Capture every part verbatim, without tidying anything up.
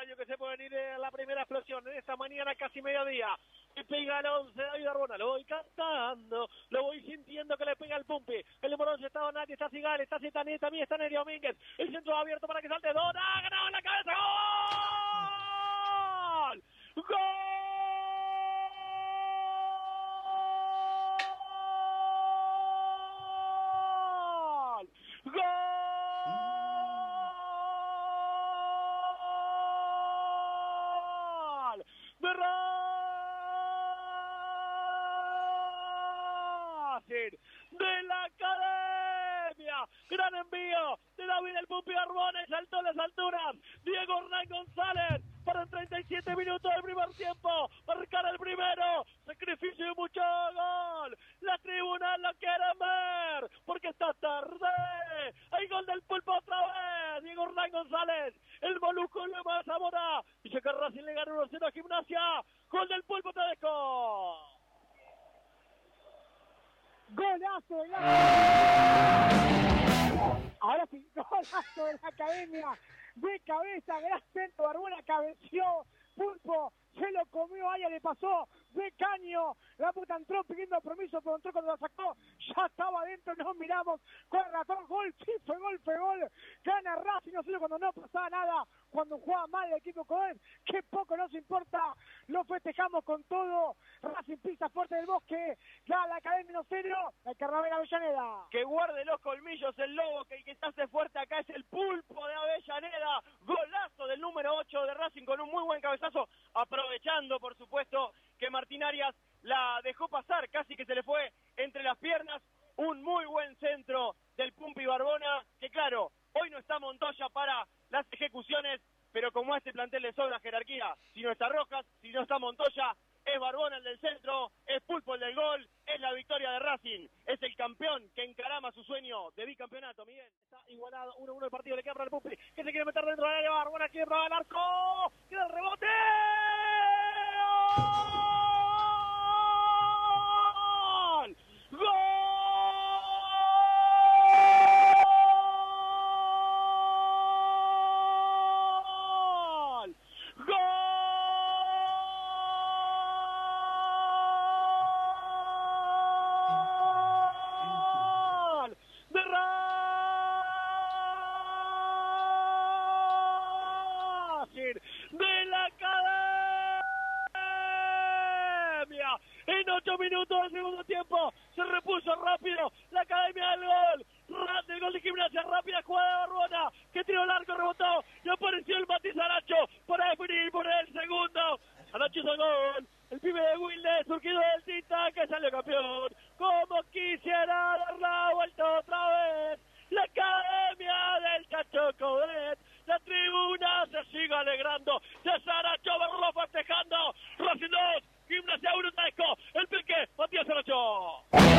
año que se puede venir a la primera explosión de esta mañana, casi mediodía. Le pega el once, David Arbona, lo voy cantando, lo voy sintiendo que le pega el Pumpi. El número once está Donati, está Sigal, está Citani, también está Neri Domínguez. El centro abierto para que salte Dona, ha ganado en la cabeza, ¡gol! ¡Gol! ¡Gol! ¡De Racing! ¡De la Academia! ¡Gran envío de David el Pumpi Arbona y saltó las alturas! Diego Hernán González para el treinta y siete minutos del primer tiempo. Marcar el primero. Sacrificio y mucho gol. La tribuna lo quieren ver porque está tarde. Hay gol del Pulpo otra vez. Diego Hernán González. El Moluco le va a Zamora. Dice que Racing le gana uno cero a Gimnasia. Gol del Pulpo Tedesco. Golazo de la... Ahora sí, golazo de la Academia. De cabeza, gran centro, Arbona cabeció, Pulpo se lo comió, Aya le pasó de caño, la puta entró pidiendo permiso, pero entró cuando la sacó, ya estaba adentro, nos miramos, con el ratón, gol, sí, fue gol, fue gol, gana Racing, no sé cuando no pasaba nada, cuando jugaba mal el equipo con él, que poco nos importa, lo festejamos con todo, Racing pisa fuerte del Bosque, ya la Academia no cero, el Carnaval Avellaneda. Que guarde los colmillos el Lobo, que el que se hace fuerte acá es el Pulpo de Avellaneda, golazo del número ocho de Racing con un muy buen cabezazo, aprovechando por supuesto que Martín Arias la dejó pasar, casi que se le fue entre las piernas, un muy buen centro del Pumpi Barbona, que claro, hoy no está Montoya para las ejecuciones, pero como a este plantel le sobra jerarquía, si no está Rojas, si no está Montoya, es Barbona el del centro, es Pulpo el del gol, es la victoria de Racing, es el campeón que encarama su sueño de bicampeonato, Miguel. Está igualado, uno a uno el partido, le queda para el Pumpi, que se quiere meter dentro del área, Barbona quiere probar el arco, queda el rebote, ¡gol! ¡Gol! De la Academia en ocho minutos del segundo tiempo se repuso rápido la Academia del gol, del gol de Gimnasia, rápida jugada de Barbona que tiró el arco, rebotó y apareció el Mati Saracho para definir por el segundo. Saracho hizo el gol, el pibe de Wilde surgido del Tita que salió campeón, como quisiera dar la vuelta otra vez la Academia del Chacho Coudet. La tribuna se sigue alegrando, de Saracho verlo festejando, Racing dos, Gimnasia uno, Tedesco, el pique, Matías Saracho.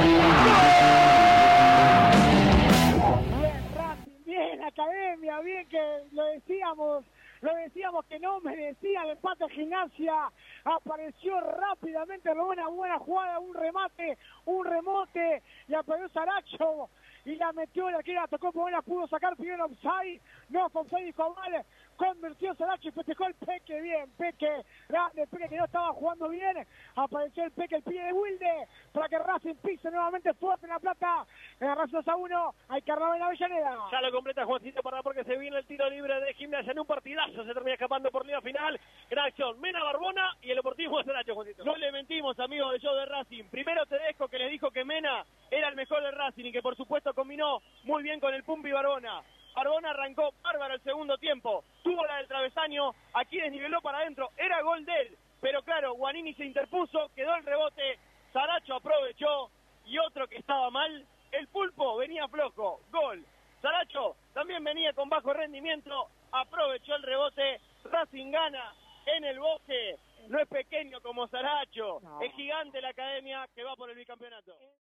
Bien Racing, bien Academia, bien que lo decíamos, lo decíamos que no merecía el empate Gimnasia, apareció rápidamente, una buena jugada, un remate, un remote, y apareció Saracho, y la metió, la que la tocó, por la pudo sacar, pidió offside, no fue offside, dijo vale, convirtió Saracho y festejó el Peque, bien, Peque, grande, Peque que no estaba jugando bien, apareció el Peque, el pie de Wilde, para que Racing pise nuevamente fuerte en La Plata, en Racing dos a uno, hay Carnaval en Avellaneda. Ya lo completa Juancito Parra porque se viene el tiro libre de Gimnasia en un partidazo, se termina escapando por línea final, gran acción, Mena Barbona y el Deportivo de Saracho, Juancito. No le mentimos, amigos del show de Racing, primero Tedesco que les dijo que Mena era el mejor del Racing y que por supuesto combinó muy bien con el Pumpi Barbona. Barbona arrancó bárbaro el segundo tiempo, tuvo la del travesaño, aquí desniveló para adentro, era gol de él, pero claro, Guanini se interpuso, quedó el rebote, Saracho aprovechó y otro que estaba mal, el Pulpo venía flojo, gol. Saracho también venía con bajo rendimiento, aprovechó el rebote, Racing gana en el Bosque, no es pequeño como Saracho, no. Es gigante la Academia que va por el bicampeonato.